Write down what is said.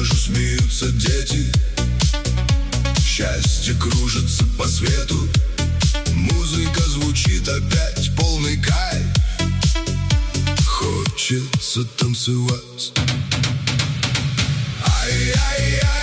вижу, смеются дети. Счастье кружится по свету. Музыка звучит опять, полный кайф. Хочется танцевать. Ай-яй-яй.